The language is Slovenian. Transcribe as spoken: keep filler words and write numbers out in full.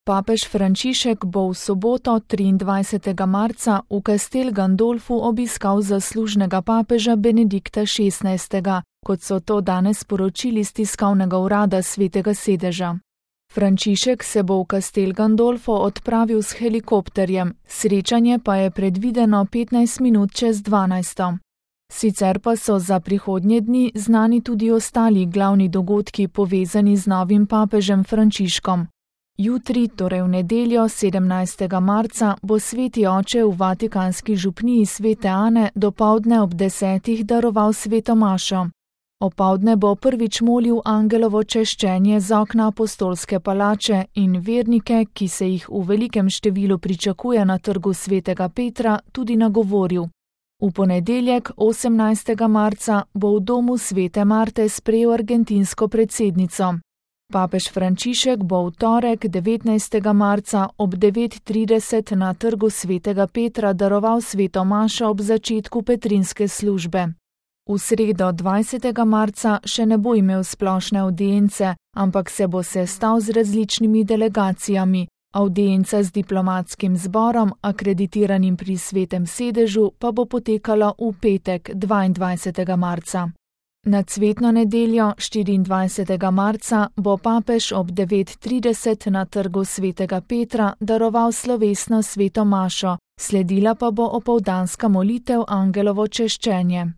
Papež Frančišek bo v soboto, triindvajsetega marca, v Castel Gandolfu obiskal zaslužnega papeža Benedikta šestnajstega, kot so to danes sporočili z tiskovnega urada Svetega sedeža. Frančišek se bo v Castel Gandolfo odpravil s helikopterjem, srečanje pa je predvideno petnajst minut čez dvanajsto. Sicer pa so za prihodnje dni znani tudi ostali glavni dogodki povezani z novim papežem Frančiškom. Jutri, torej v nedeljo, sedemnajstega marca, bo sveti oče v vatikanski župniji Svete Ane dopoldne ob desetih daroval sveto mašo. Opoldne bo prvič molil angelovo češčenje z okna apostolske palače in vernike, ki se jih v velikem številu pričakuje na trgu Svetega Petra, tudi nagovoril. V ponedeljek, osemnajstega marca, bo v domu Svete Marte sprejel argentinsko predsednico. Papež Frančišek bo v torek, devetnajstega marca, ob devet trideset na trgu Svetega Petra daroval sveto mašo ob začetku petrinske službe. V sredo, dvajsetega marca, še ne bo imel splošne avdience, ampak se bo sestal z različnimi delegacijami. Avdienca z diplomatskim zborom, akreditiranim pri Svetem sedežu, pa bo potekala v petek, dvaindvajsetega marca. Na cvetno nedeljo, štiriindvajsetega marca, bo papež ob devet trideset na trgu Svetega Petra daroval slovesno sveto mašo, sledila pa bo opoldanska molitev angelovo češčenje.